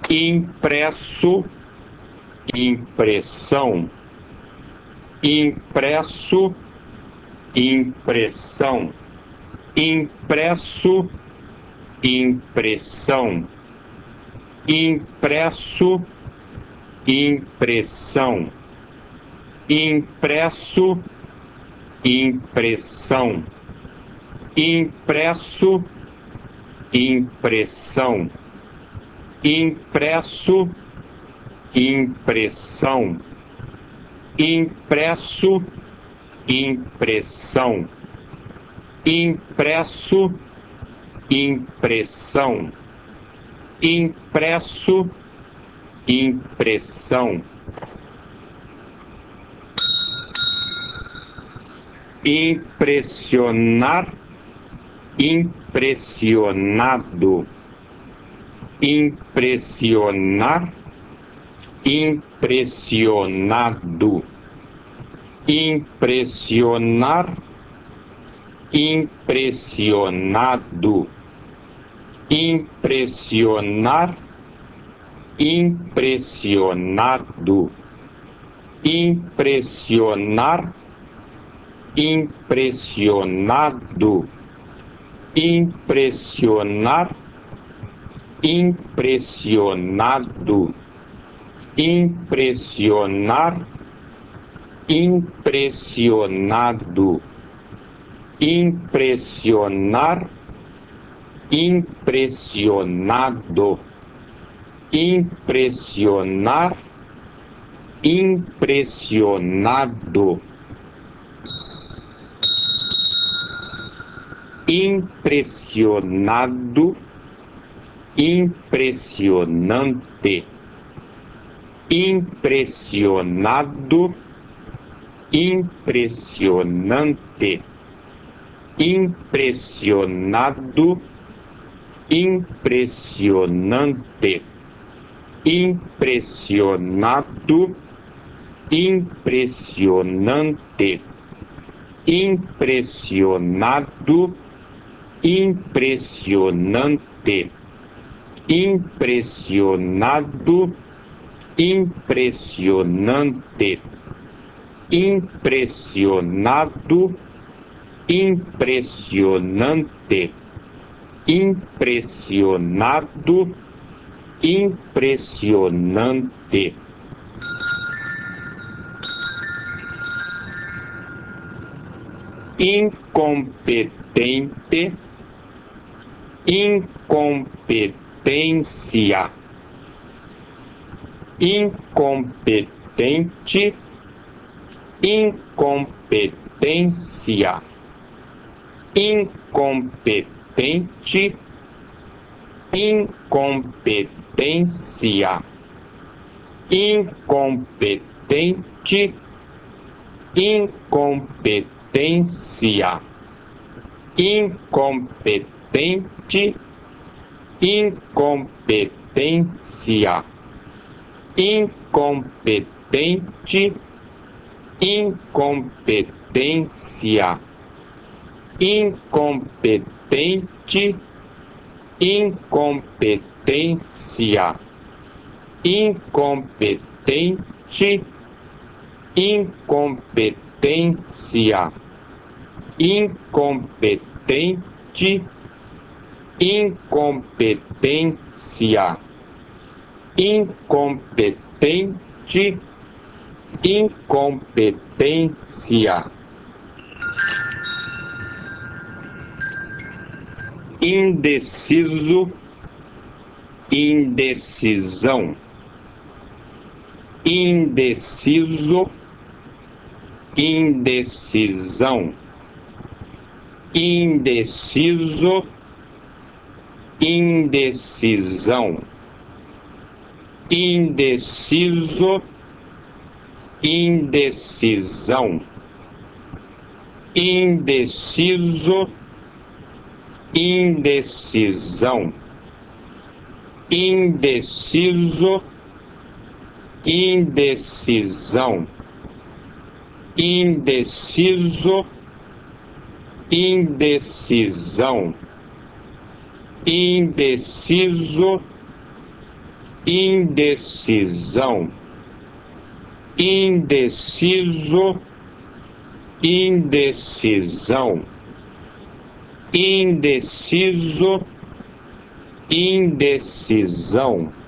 impresso, impressão, impresso, impressão, impresso, impressão, impresso, impressão, impresso, impressão, impresso, impressão, impresso, impressão, impresso, impressão, impresso, impressão, impresso, impressão, impressionar, impressionado, impressionar, impressionado, impressionar, impressionado, impressionar, impressionado, impressionar, impressionado, impressionar, impressionado, impressionar, impressionado, impressionar, impressionado, impressionar, impressionado, impressionado, impressionante, impressionado, impressionante, impressionado, impressionante, impressionado, impressionante, impressionado, impressionante, impressionado, impressionante, impressionado, impressionante, impressionado, impressionante, incompetente, incompetência, incompetente, incompetência, incompetente, incompetência, incompetente, incompetência, incompetente, incompetência, incompetente, incompetência, incompetente, incompetência, incompetente, incompetência, incompetente, incompetência, incompetente, incompetência, indeciso, indecisão, indeciso, indecisão, indeciso, indecisão, indeciso, indecisão, indeciso, indecisão, indeciso, indecisão, indeciso, indecisão, indeciso, indecisão, indeciso, indecisão, indeciso, indecisão.